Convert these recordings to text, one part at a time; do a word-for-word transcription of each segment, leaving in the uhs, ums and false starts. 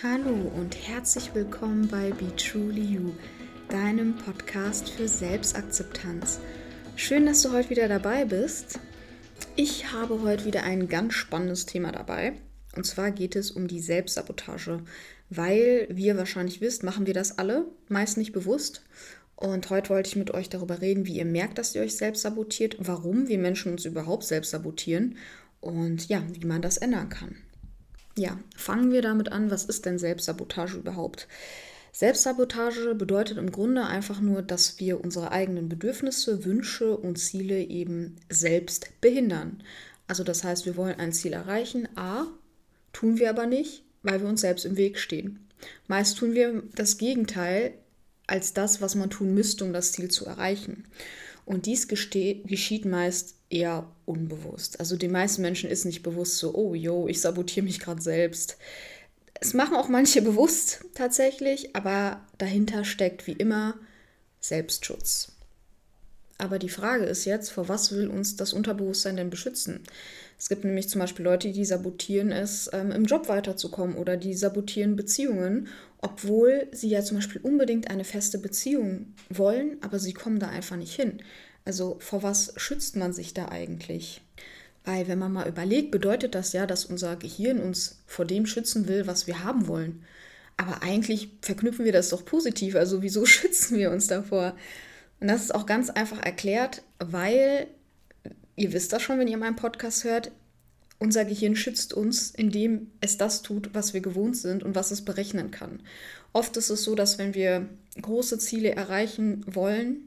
Hallo und herzlich willkommen bei Be Truly You, deinem Podcast für Selbstakzeptanz. Schön, dass du heute wieder dabei bist. Ich habe heute wieder ein ganz spannendes Thema dabei. Und zwar geht es um die Selbstsabotage. Weil, wie ihr wahrscheinlich wisst, machen wir das alle, meist nicht bewusst. Und heute wollte ich mit euch darüber reden, wie ihr merkt, dass ihr euch selbst sabotiert, warum wir Menschen uns überhaupt selbst sabotieren und ja, wie man das ändern kann. Ja, fangen wir damit an, was ist denn Selbstsabotage überhaupt? Selbstsabotage bedeutet im Grunde einfach nur, dass wir unsere eigenen Bedürfnisse, Wünsche und Ziele eben selbst behindern. Also das heißt, wir wollen ein Ziel erreichen, A, tun wir aber nicht, weil wir uns selbst im Weg stehen. Meist tun wir das Gegenteil als das, was man tun müsste, um das Ziel zu erreichen. Und dies geste- geschieht meist eher unbewusst. Also den meisten Menschen ist nicht bewusst so, oh, yo, ich sabotiere mich gerade selbst. Es machen auch manche bewusst tatsächlich, aber dahinter steckt wie immer Selbstschutz. Aber die Frage ist jetzt, vor was will uns das Unterbewusstsein denn beschützen? Es gibt nämlich zum Beispiel Leute, die sabotieren es, ähm, im Job weiterzukommen oder die sabotieren Beziehungen, obwohl sie ja zum Beispiel unbedingt eine feste Beziehung wollen, aber sie kommen da einfach nicht hin. Also vor was schützt man sich da eigentlich? Weil wenn man mal überlegt, bedeutet das ja, dass unser Gehirn uns vor dem schützen will, was wir haben wollen. Aber eigentlich verknüpfen wir das doch positiv, also wieso schützen wir uns davor? Und das ist auch ganz einfach erklärt, weil, ihr wisst das schon, wenn ihr meinen Podcast hört, unser Gehirn schützt uns, indem es das tut, was wir gewohnt sind und was es berechnen kann. Oft ist es so, dass wenn wir große Ziele erreichen wollen,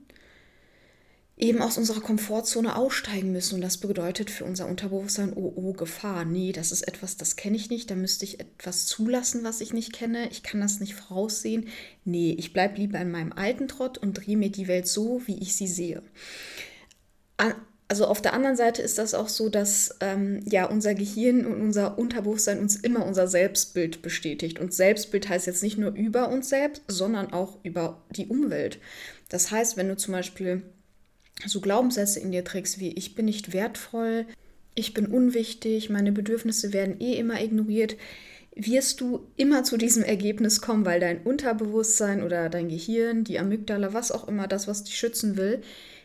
eben aus unserer Komfortzone aussteigen müssen. Und das bedeutet für unser Unterbewusstsein, oh, oh, Gefahr. Nee, das ist etwas, das kenne ich nicht. Da müsste ich etwas zulassen, was ich nicht kenne. Ich kann das nicht voraussehen. Nee, ich bleibe lieber in meinem alten Trott und drehe mir die Welt so, wie ich sie sehe. Also auf der anderen Seite ist das auch so, dass ähm, ja, unser Gehirn und unser Unterbewusstsein uns immer unser Selbstbild bestätigt. Und Selbstbild heißt jetzt nicht nur über uns selbst, sondern auch über die Umwelt. Das heißt, wenn du zum Beispiel so Glaubenssätze in dir trägst wie ich bin nicht wertvoll, ich bin unwichtig, meine Bedürfnisse werden eh immer ignoriert, wirst du immer zu diesem Ergebnis kommen, weil dein Unterbewusstsein oder dein Gehirn, die Amygdala, was auch immer, das, was dich schützen will,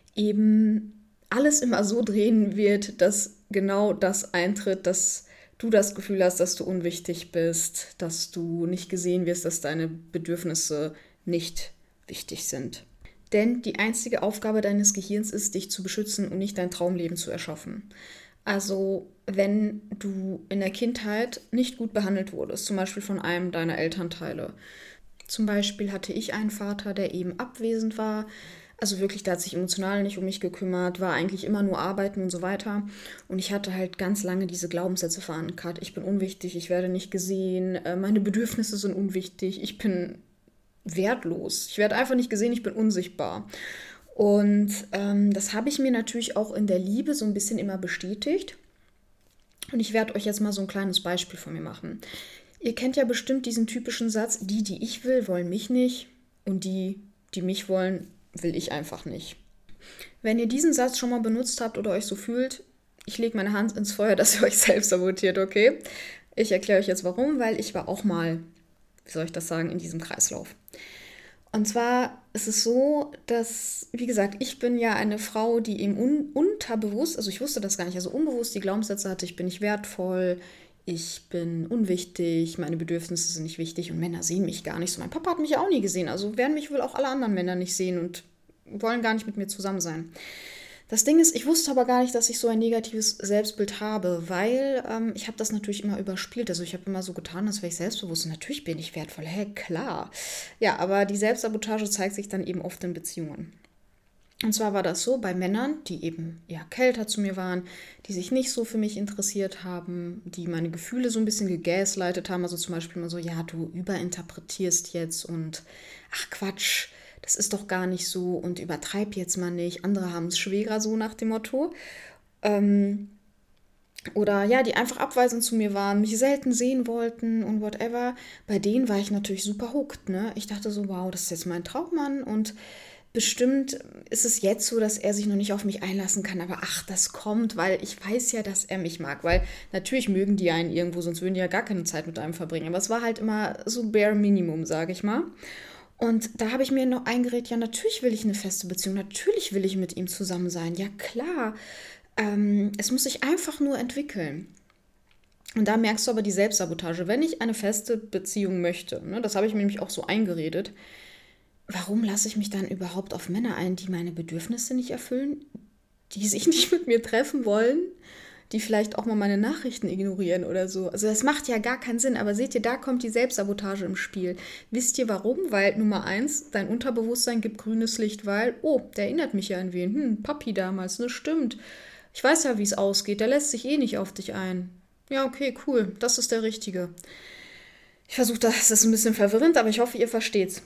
eben alles immer so drehen wird, dass genau das eintritt, dass du das Gefühl hast, dass du unwichtig bist, dass du nicht gesehen wirst, dass deine Bedürfnisse nicht wichtig sind. Denn die einzige Aufgabe deines Gehirns ist, dich zu beschützen und nicht dein Traumleben zu erschaffen. Also wenn du in der Kindheit nicht gut behandelt wurdest, zum Beispiel von einem deiner Elternteile. Zum Beispiel hatte ich einen Vater, der eben abwesend war. Also wirklich, der hat sich emotional nicht um mich gekümmert, war eigentlich immer nur arbeiten und so weiter. Und ich hatte halt ganz lange diese Glaubenssätze verankert. Ich bin unwichtig, ich werde nicht gesehen, meine Bedürfnisse sind unwichtig, ich bin wertlos. Ich werde einfach nicht gesehen, ich bin unsichtbar. Und ähm, das habe ich mir natürlich auch in der Liebe so ein bisschen immer bestätigt. Und ich werde euch jetzt mal so ein kleines Beispiel von mir machen. Ihr kennt ja bestimmt diesen typischen Satz, die, die ich will, wollen mich nicht. Und die, die mich wollen, will ich einfach nicht. Wenn ihr diesen Satz schon mal benutzt habt oder euch so fühlt, ich lege meine Hand ins Feuer, dass ihr euch selbst sabotiert, okay? Ich erkläre euch jetzt warum, weil ich war auch mal, wie soll ich das sagen, in diesem Kreislauf. Und zwar ist es so, dass, wie gesagt, ich bin ja eine Frau, die eben un- unterbewusst, also ich wusste das gar nicht, also unbewusst die Glaubenssätze hatte, ich bin nicht wertvoll, ich bin unwichtig, meine Bedürfnisse sind nicht wichtig und Männer sehen mich gar nicht so. Mein Papa hat mich ja auch nie gesehen, also werden mich wohl auch alle anderen Männer nicht sehen und wollen gar nicht mit mir zusammen sein. Das Ding ist, ich wusste aber gar nicht, dass ich so ein negatives Selbstbild habe, weil ähm, ich habe das natürlich immer überspielt. Also ich habe immer so getan, als wäre ich selbstbewusst. Und natürlich bin ich wertvoll, hä, klar. Ja, aber die Selbstsabotage zeigt sich dann eben oft in Beziehungen. Und zwar war das so bei Männern, die eben eher kälter zu mir waren, die sich nicht so für mich interessiert haben, die meine Gefühle so ein bisschen gegaslightet haben. Also zum Beispiel immer so, ja, du überinterpretierst jetzt und ach Quatsch, das ist doch gar nicht so und übertreib jetzt mal nicht. Andere haben es schwerer, so nach dem Motto. Ähm, oder ja, die einfach abweisend zu mir waren, mich selten sehen wollten und whatever. Bei denen war ich natürlich super hooked, ne? Ich dachte so, wow, das ist jetzt mein Traummann und bestimmt ist es jetzt so, dass er sich noch nicht auf mich einlassen kann, aber ach, das kommt, weil ich weiß ja, dass er mich mag, weil natürlich mögen die einen irgendwo, sonst würden die ja gar keine Zeit mit einem verbringen, aber es war halt immer so bare Minimum, sage ich mal. Und da habe ich mir noch eingeredet, ja, natürlich will ich eine feste Beziehung, natürlich will ich mit ihm zusammen sein, ja klar, ähm, es muss sich einfach nur entwickeln. Und da merkst du aber die Selbstsabotage, wenn ich eine feste Beziehung möchte, ne, das habe ich mir nämlich auch so eingeredet, warum lasse ich mich dann überhaupt auf Männer ein, die meine Bedürfnisse nicht erfüllen, die sich nicht mit mir treffen wollen, die vielleicht auch mal meine Nachrichten ignorieren oder so. Also das macht ja gar keinen Sinn, aber seht ihr, da kommt die Selbstsabotage im Spiel. Wisst ihr warum? Weil Nummer eins, dein Unterbewusstsein gibt grünes Licht, weil, oh, der erinnert mich ja an wen. Hm, Papi damals, ne, stimmt. Ich weiß ja, wie es ausgeht, der lässt sich eh nicht auf dich ein. Ja, okay, cool, das ist der Richtige. Ich versuche, das ist ein bisschen verwirrend, aber ich hoffe, ihr versteht's.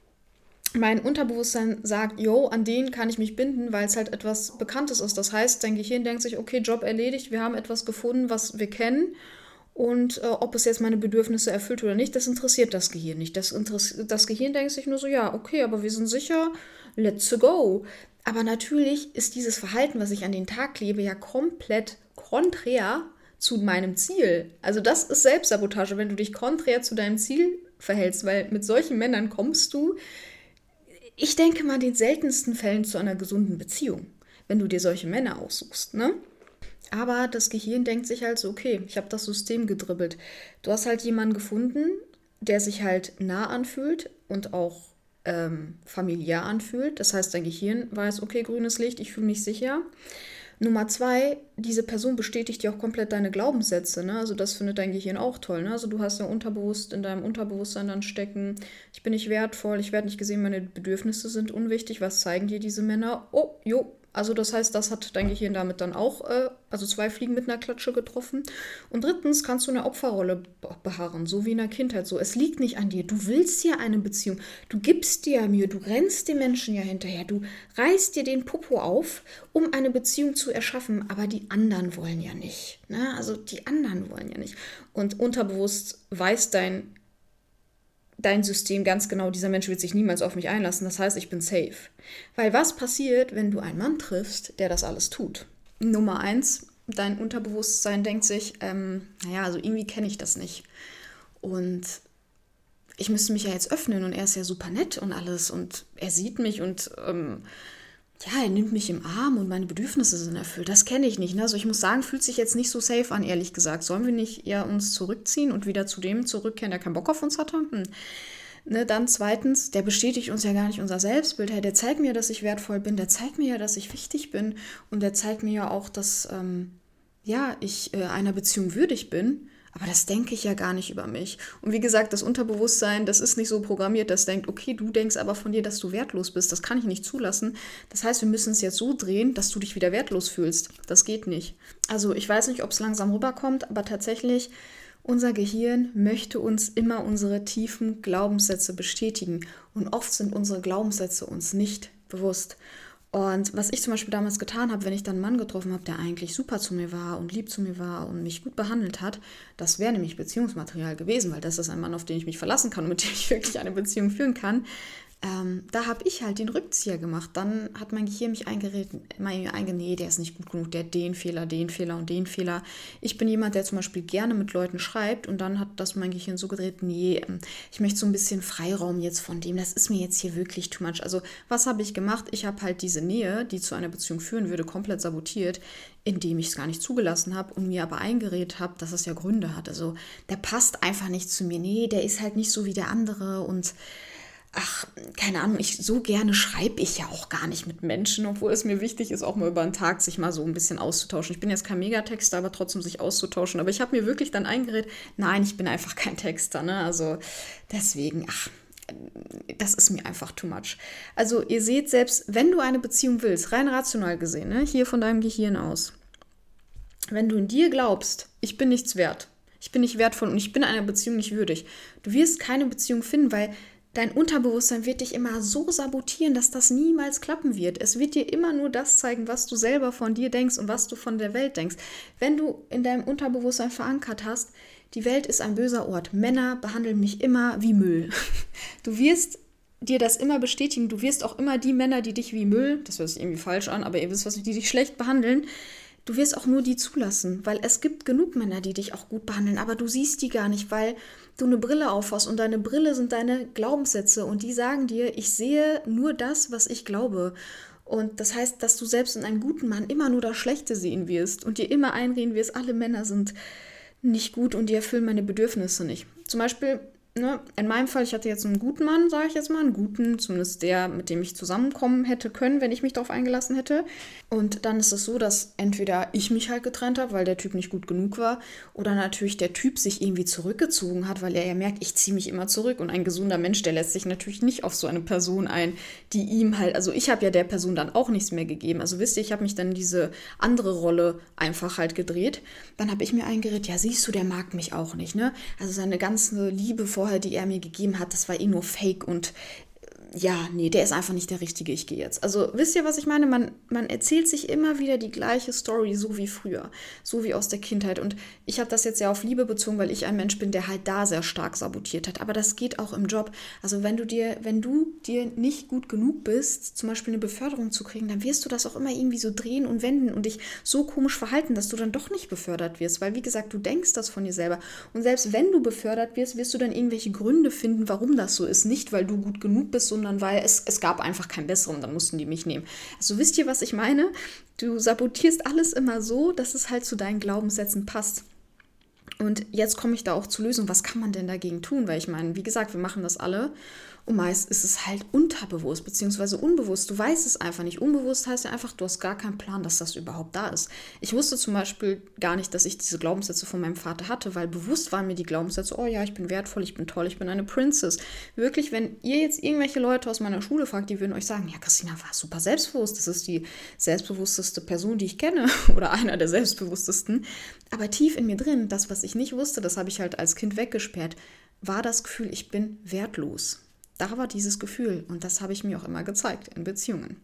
Mein Unterbewusstsein sagt, yo, an den kann ich mich binden, weil es halt etwas Bekanntes ist. Das heißt, dein Gehirn denkt sich, okay, Job erledigt, wir haben etwas gefunden, was wir kennen. Und äh, ob es jetzt meine Bedürfnisse erfüllt oder nicht, das interessiert das Gehirn nicht. Das, Interess- das Gehirn denkt sich nur so, ja, okay, aber wir sind sicher, let's go. Aber natürlich ist dieses Verhalten, was ich an den Tag lebe, ja komplett konträr zu meinem Ziel. Also das ist Selbstsabotage, wenn du dich konträr zu deinem Ziel verhältst, weil mit solchen Männern kommst du, ich denke mal, in den seltensten Fällen zu einer gesunden Beziehung, wenn du dir solche Männer aussuchst, ne? Aber das Gehirn denkt sich halt so, okay, ich habe das System gedribbelt. Du hast halt jemanden gefunden, der sich halt nah anfühlt und auch ähm, familiär anfühlt. Das heißt, dein Gehirn weiß, okay, grünes Licht, ich fühle mich sicher. Nummer zwei, diese Person bestätigt dir auch komplett deine Glaubenssätze, ne? Also das findet dein Gehirn auch toll, ne? Also du hast ja unterbewusst in deinem Unterbewusstsein dann stecken, ich bin nicht wertvoll, ich werde nicht gesehen, meine Bedürfnisse sind unwichtig, was zeigen dir diese Männer? Oh, jo, also das heißt, das hat dein Gehirn damit dann auch, äh, also zwei Fliegen mit einer Klatsche getroffen. Und drittens kannst du eine Opferrolle beharren, so wie in der Kindheit so. Es liegt nicht an dir, du willst ja eine Beziehung, du gibst dir ja Mühe, du rennst dem Menschen ja hinterher, du reißt dir den Popo auf, um eine Beziehung zu erschaffen, aber die anderen wollen ja nicht. Ne? Also die anderen wollen ja nicht. Und unterbewusst weiß dein dein System ganz genau, dieser Mensch wird sich niemals auf mich einlassen, das heißt, ich bin safe. Weil was passiert, wenn du einen Mann triffst, der das alles tut? Nummer eins, dein Unterbewusstsein denkt sich, ähm, naja, also irgendwie kenne ich das nicht. Und ich müsste mich ja jetzt öffnen und er ist ja super nett und alles und er sieht mich und ähm, ja, er nimmt mich im Arm und meine Bedürfnisse sind erfüllt. Das kenne ich nicht. Ne? Also ich muss sagen, fühlt sich jetzt nicht so safe an, ehrlich gesagt. Sollen wir nicht eher uns zurückziehen und wieder zu dem zurückkehren, der keinen Bock auf uns hatte? Hm. Ne, dann zweitens, der bestätigt uns ja gar nicht unser Selbstbild. Hey, der zeigt mir, dass ich wertvoll bin. Der zeigt mir ja, dass ich wichtig bin. Und der zeigt mir ja auch, dass ähm, ja, ich äh, einer Beziehung würdig bin. Aber das denke ich ja gar nicht über mich. Und wie gesagt, das Unterbewusstsein, das ist nicht so programmiert, das denkt, okay, du denkst aber von dir, dass du wertlos bist. Das kann ich nicht zulassen. Das heißt, wir müssen es jetzt so drehen, dass du dich wieder wertlos fühlst. Das geht nicht. Also ich weiß nicht, ob es langsam rüberkommt, aber tatsächlich, unser Gehirn möchte uns immer unsere tiefen Glaubenssätze bestätigen. Und oft sind unsere Glaubenssätze uns nicht bewusst. Und was ich zum Beispiel damals getan habe, wenn ich dann einen Mann getroffen habe, der eigentlich super zu mir war und lieb zu mir war und mich gut behandelt hat, das wäre nämlich Beziehungsmaterial gewesen, weil das ist ein Mann, auf den ich mich verlassen kann und mit dem ich wirklich eine Beziehung führen kann. Ähm, da habe ich halt den Rückzieher gemacht. Dann hat mein Gehirn mich eingeredet, einge, nee, der ist nicht gut genug, der hat den Fehler, den Fehler und den Fehler. Ich bin jemand, der zum Beispiel gerne mit Leuten schreibt und dann hat das mein Gehirn so gedreht, nee, ich möchte so ein bisschen Freiraum jetzt von dem, das ist mir jetzt hier wirklich too much. Also was habe ich gemacht? Ich habe halt diese Nähe, die zu einer Beziehung führen würde, komplett sabotiert, indem ich es gar nicht zugelassen habe und mir aber eingeredet habe, dass es ja Gründe hat. Also der passt einfach nicht zu mir. Nee, der ist halt nicht so wie der andere und ach, keine Ahnung, ich so gerne schreibe ich ja auch gar nicht mit Menschen, obwohl es mir wichtig ist, auch mal über den Tag sich mal so ein bisschen auszutauschen. Ich bin jetzt kein Megatexter, aber trotzdem sich auszutauschen. Aber ich habe mir wirklich dann eingeredet, nein, ich bin einfach kein Texter, ne? Also deswegen, ach, das ist mir einfach too much. Also ihr seht selbst, wenn du eine Beziehung willst, rein rational gesehen, ne, hier von deinem Gehirn aus, wenn du in dir glaubst, ich bin nichts wert, ich bin nicht wertvoll und ich bin einer Beziehung nicht würdig, du wirst keine Beziehung finden, weil dein Unterbewusstsein wird dich immer so sabotieren, dass das niemals klappen wird. Es wird dir immer nur das zeigen, was du selber von dir denkst und was du von der Welt denkst. Wenn du in deinem Unterbewusstsein verankert hast, die Welt ist ein böser Ort. Männer behandeln mich immer wie Müll. Du wirst dir das immer bestätigen. Du wirst auch immer die Männer, die dich wie Müll, das hört sich irgendwie falsch an, aber ihr wisst, was die dich schlecht behandeln, du wirst auch nur die zulassen, weil es gibt genug Männer, die dich auch gut behandeln, aber du siehst die gar nicht, weil du eine Brille aufhast und deine Brille sind deine Glaubenssätze und die sagen dir, ich sehe nur das, was ich glaube. Und das heißt, dass du selbst in einem guten Mann immer nur das Schlechte sehen wirst und dir immer einreden wirst, alle Männer sind nicht gut und die erfüllen meine Bedürfnisse nicht. Zum Beispiel, ne, in meinem Fall, ich hatte jetzt einen guten Mann, sage ich jetzt mal, einen guten, zumindest der, mit dem ich zusammenkommen hätte können, wenn ich mich darauf eingelassen hätte. Und dann ist es so, dass entweder ich mich halt getrennt habe, weil der Typ nicht gut genug war, oder natürlich der Typ sich irgendwie zurückgezogen hat, weil er ja merkt, ich ziehe mich immer zurück. Und ein gesunder Mensch, der lässt sich natürlich nicht auf so eine Person ein, die ihm halt, also ich habe ja der Person dann auch nichts mehr gegeben. Also wisst ihr, ich habe mich dann in diese andere Rolle einfach halt gedreht. Dann habe ich mir eingeredet, ja siehst du, der mag mich auch nicht, ne? Also seine ganze Liebe vorher, die er mir gegeben hat, das war eh nur Fake und ja, nee, der ist einfach nicht der Richtige, ich gehe jetzt. Also wisst ihr, was ich meine? Man, man erzählt sich immer wieder die gleiche Story, so wie früher, so wie aus der Kindheit. Und ich habe das jetzt ja auf Liebe bezogen, weil ich ein Mensch bin, der halt da sehr stark sabotiert hat. Aber das geht auch im Job. Also wenn du dir, wenn du dir nicht gut genug bist, zum Beispiel eine Beförderung zu kriegen, dann wirst du das auch immer irgendwie so drehen und wenden und dich so komisch verhalten, dass du dann doch nicht befördert wirst. Weil, wie gesagt, du denkst das von dir selber. Und selbst wenn du befördert wirst, wirst du dann irgendwelche Gründe finden, warum das so ist. Nicht, weil du gut genug bist, sondern weil es, es gab einfach keinen besseren, dann mussten die mich nehmen. Also wisst ihr, was ich meine? Du sabotierst alles immer so, dass es halt zu deinen Glaubenssätzen passt. Und jetzt komme ich da auch zur Lösung. Was kann man denn dagegen tun? Weil ich meine, wie gesagt, wir machen das alle. Und meist ist es halt unterbewusst, beziehungsweise unbewusst. Du weißt es einfach nicht. Unbewusst heißt ja einfach, du hast gar keinen Plan, dass das überhaupt da ist. Ich wusste zum Beispiel gar nicht, dass ich diese Glaubenssätze von meinem Vater hatte, weil bewusst waren mir die Glaubenssätze, oh ja, ich bin wertvoll, ich bin toll, ich bin eine Princess. Wirklich, wenn ihr jetzt irgendwelche Leute aus meiner Schule fragt, die würden euch sagen, ja, Christina war super selbstbewusst, das ist die selbstbewussteste Person, die ich kenne oder einer der selbstbewusstesten. Aber tief in mir drin, das, was ich nicht wusste, das habe ich halt als Kind weggesperrt, war das Gefühl, ich bin wertlos. Da war dieses Gefühl und das habe ich mir auch immer gezeigt in Beziehungen.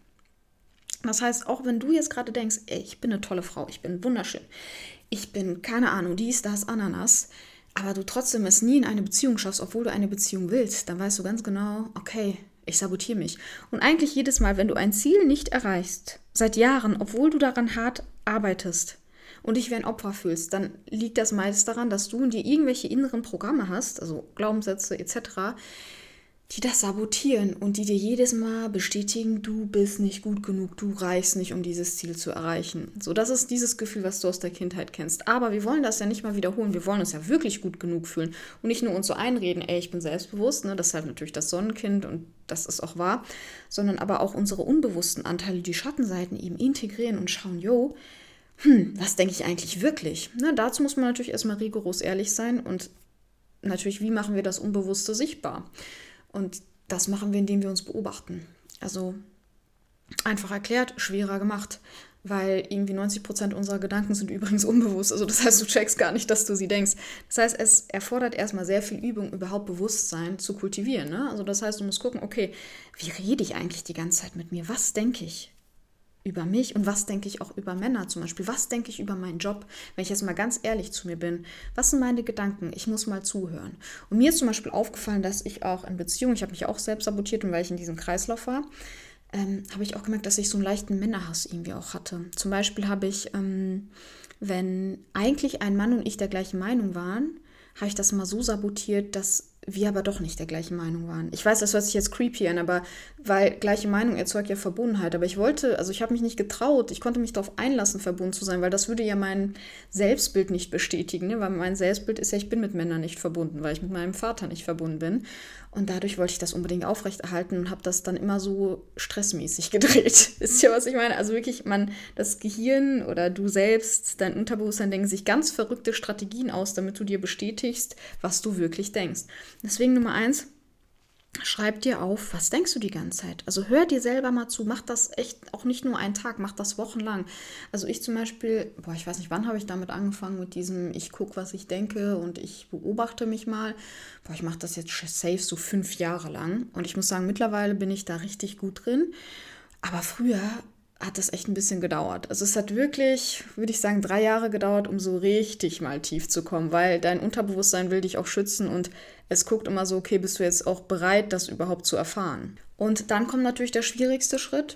Das heißt, auch wenn du jetzt gerade denkst, ey, ich bin eine tolle Frau, ich bin wunderschön, ich bin, keine Ahnung, dies, das, Ananas, aber du trotzdem es nie in eine Beziehung schaffst, obwohl du eine Beziehung willst, dann weißt du ganz genau, okay, ich sabotiere mich. Und eigentlich jedes Mal, wenn du ein Ziel nicht erreichst, seit Jahren, obwohl du daran hart arbeitest, und dich wie ein Opfer fühlst, dann liegt das meist daran, dass du in dir irgendwelche inneren Programme hast, also Glaubenssätze et cetera, die das sabotieren und die dir jedes Mal bestätigen, du bist nicht gut genug, du reichst nicht, um dieses Ziel zu erreichen. So, das ist dieses Gefühl, was du aus der Kindheit kennst. Aber wir wollen das ja nicht mal wiederholen, wir wollen uns ja wirklich gut genug fühlen und nicht nur uns so einreden, ey, ich bin selbstbewusst, ne, das ist halt natürlich das Sonnenkind und das ist auch wahr, sondern aber auch unsere unbewussten Anteile, die Schattenseiten eben integrieren und schauen, yo, hm, was denke ich eigentlich wirklich? Ne, dazu muss man natürlich erstmal rigoros ehrlich sein und natürlich, wie machen wir das Unbewusste sichtbar? Und das machen wir, indem wir uns beobachten. Also einfach erklärt, schwerer gemacht, weil irgendwie neunzig Prozent unserer Gedanken sind übrigens unbewusst. Also das heißt, du checkst gar nicht, dass du sie denkst. Das heißt, es erfordert erstmal sehr viel Übung, überhaupt Bewusstsein zu kultivieren. Ne? Also das heißt, du musst gucken, okay, wie rede ich eigentlich die ganze Zeit mit mir? Was denke ich über mich und was denke ich auch über Männer zum Beispiel? Was denke ich über meinen Job? Wenn ich jetzt mal ganz ehrlich zu mir bin, was sind meine Gedanken? Ich muss mal zuhören. Und mir ist zum Beispiel aufgefallen, dass ich auch in Beziehungen, ich habe mich auch selbst sabotiert und weil ich in diesem Kreislauf war, ähm, habe ich auch gemerkt, dass ich so einen leichten Männerhass irgendwie auch hatte. Zum Beispiel habe ich, ähm, wenn eigentlich ein Mann und ich der gleichen Meinung waren, habe ich das mal so sabotiert, dass wir aber doch nicht der gleichen Meinung waren. Ich weiß, das hört sich jetzt creepy an, aber weil gleiche Meinung erzeugt ja Verbundenheit. Aber ich wollte, also ich habe mich nicht getraut, ich konnte mich darauf einlassen, verbunden zu sein, weil das würde ja mein Selbstbild nicht bestätigen, ne? Weil mein Selbstbild ist ja, ich bin mit Männern nicht verbunden, weil ich mit meinem Vater nicht verbunden bin. Und dadurch wollte ich das unbedingt aufrechterhalten und habe das dann immer so stressmäßig gedreht. Wisst ihr, was ich meine? Also wirklich, man, das Gehirn oder du selbst, dein Unterbewusstsein denken sich ganz verrückte Strategien aus, damit du dir bestätigst, was du wirklich denkst. Deswegen Nummer eins, schreib dir auf, was denkst du die ganze Zeit? Also hör dir selber mal zu, mach das echt auch nicht nur einen Tag, mach das wochenlang. Also ich zum Beispiel, boah, ich weiß nicht, wann habe ich damit angefangen mit diesem, ich gucke, was ich denke und ich beobachte mich mal. Boah, ich mache das jetzt safe so fünf Jahre lang und ich muss sagen, mittlerweile bin ich da richtig gut drin. Aber früher hat das echt ein bisschen gedauert. Also es hat wirklich, würde ich sagen, drei Jahre gedauert, um so richtig mal tief zu kommen, weil dein Unterbewusstsein will dich auch schützen und es guckt immer so, okay, bist du jetzt auch bereit, das überhaupt zu erfahren? Und dann kommt natürlich der schwierigste Schritt.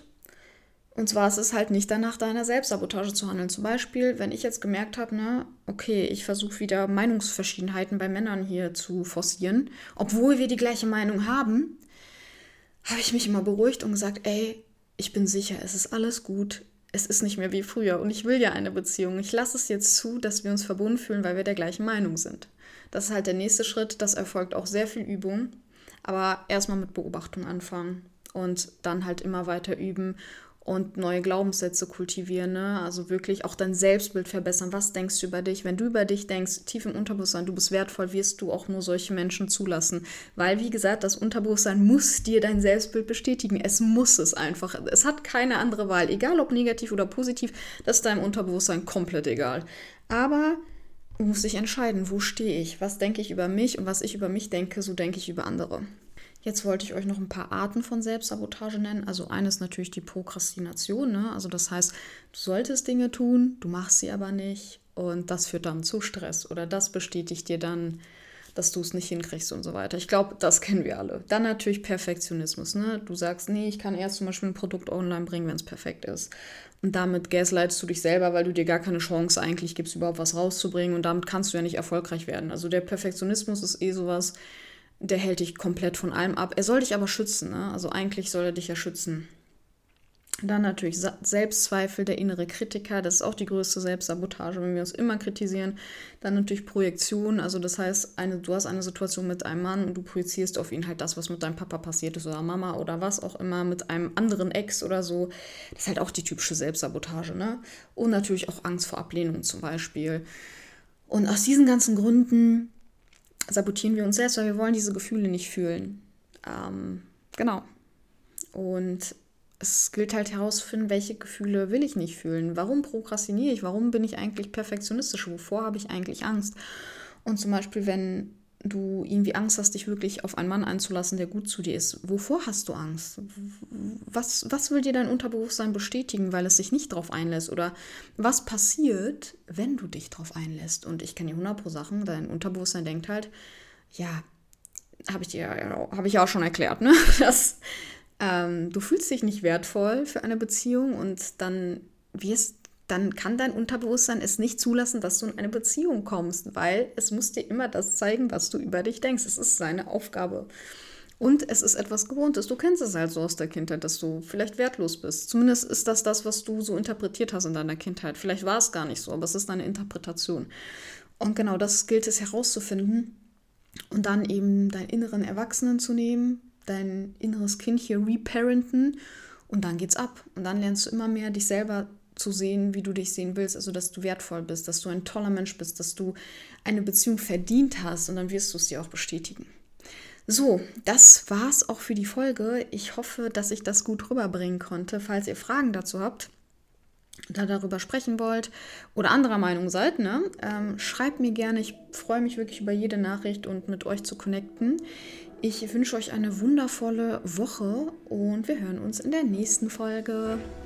Und zwar ist es halt nicht danach, deiner Selbstsabotage zu handeln. Zum Beispiel, wenn ich jetzt gemerkt habe, ne, okay, ich versuche wieder Meinungsverschiedenheiten bei Männern hier zu forcieren, obwohl wir die gleiche Meinung haben, habe ich mich immer beruhigt und gesagt, ey, ich bin sicher, es ist alles gut, es ist nicht mehr wie früher und ich will ja eine Beziehung. Ich lasse es jetzt zu, dass wir uns verbunden fühlen, weil wir der gleichen Meinung sind. Das ist halt der nächste Schritt, das erfolgt auch sehr viel Übung, aber erstmal mit Beobachtung anfangen und dann halt immer weiter üben und neue Glaubenssätze kultivieren, ne? Also wirklich auch dein Selbstbild verbessern. Was denkst du über dich? Wenn du über dich denkst, tief im Unterbewusstsein, du bist wertvoll, wirst du auch nur solche Menschen zulassen. Weil, wie gesagt, das Unterbewusstsein muss dir dein Selbstbild bestätigen. Es muss es einfach. Es hat keine andere Wahl. Egal ob negativ oder positiv, das ist deinem Unterbewusstsein komplett egal. Aber du musst dich entscheiden, wo stehe ich? Was denke ich über mich? Und was ich über mich denke, so denke ich über andere. Jetzt wollte ich euch noch ein paar Arten von Selbstsabotage nennen. Also eine ist natürlich die Prokrastination, ne? Also das heißt, du solltest Dinge tun, du machst sie aber nicht und das führt dann zu Stress oder das bestätigt dir dann, dass du es nicht hinkriegst und so weiter. Ich glaube, das kennen wir alle. Dann natürlich Perfektionismus, ne? Du sagst, nee, ich kann erst zum Beispiel ein Produkt online bringen, wenn es perfekt ist. Und damit gaslightest du dich selber, weil du dir gar keine Chance eigentlich gibst, überhaupt was rauszubringen und damit kannst du ja nicht erfolgreich werden. Also der Perfektionismus ist eh sowas, der hält dich komplett von allem ab. Er soll dich aber schützen, ne? Also eigentlich soll er dich ja schützen. Dann natürlich Selbstzweifel, der innere Kritiker, das ist auch die größte Selbstsabotage, wenn wir uns immer kritisieren. Dann natürlich Projektion, also das heißt, eine, du hast eine Situation mit einem Mann und du projizierst auf ihn halt das, was mit deinem Papa passiert ist oder Mama oder was auch immer, mit einem anderen Ex oder so. Das ist halt auch die typische Selbstsabotage, ne? Und natürlich auch Angst vor Ablehnung zum Beispiel. Und aus diesen ganzen Gründen sabotieren wir uns selbst, weil wir wollen diese Gefühle nicht fühlen. Ähm, genau. Und es gilt halt herauszufinden, welche Gefühle will ich nicht fühlen. Warum prokrastiniere ich? Warum bin ich eigentlich perfektionistisch? Wovor habe ich eigentlich Angst? Und zum Beispiel, wenn du irgendwie Angst hast, dich wirklich auf einen Mann einzulassen, der gut zu dir ist. Wovor hast du Angst? Was, was will dir dein Unterbewusstsein bestätigen, weil es sich nicht drauf einlässt? Oder was passiert, wenn du dich drauf einlässt? Und ich kenne die hundert pro Sachen, dein Unterbewusstsein denkt halt, ja, habe ich dir habe ich ja auch schon erklärt, ne? Dass ähm, du fühlst dich nicht wertvoll für eine Beziehung und dann wirst dann kann dein Unterbewusstsein es nicht zulassen, dass du in eine Beziehung kommst, weil es muss dir immer das zeigen, was du über dich denkst. Es ist seine Aufgabe. Und es ist etwas Gewohntes. Du kennst es halt so aus der Kindheit, dass du vielleicht wertlos bist. Zumindest ist das das, was du so interpretiert hast in deiner Kindheit. Vielleicht war es gar nicht so, aber es ist deine Interpretation. Und genau das gilt es herauszufinden und dann eben deinen inneren Erwachsenen zu nehmen, dein inneres Kind hier reparenten und dann geht's ab. Und dann lernst du immer mehr dich selber zu sehen, wie du dich sehen willst, also dass du wertvoll bist, dass du ein toller Mensch bist, dass du eine Beziehung verdient hast und dann wirst du es dir auch bestätigen. So, das war's auch für die Folge. Ich hoffe, dass ich das gut rüberbringen konnte. Falls ihr Fragen dazu habt oder darüber sprechen wollt oder anderer Meinung seid, ne, ähm, schreibt mir gerne. Ich freue mich wirklich über jede Nachricht und mit euch zu connecten. Ich wünsche euch eine wundervolle Woche und wir hören uns in der nächsten Folge.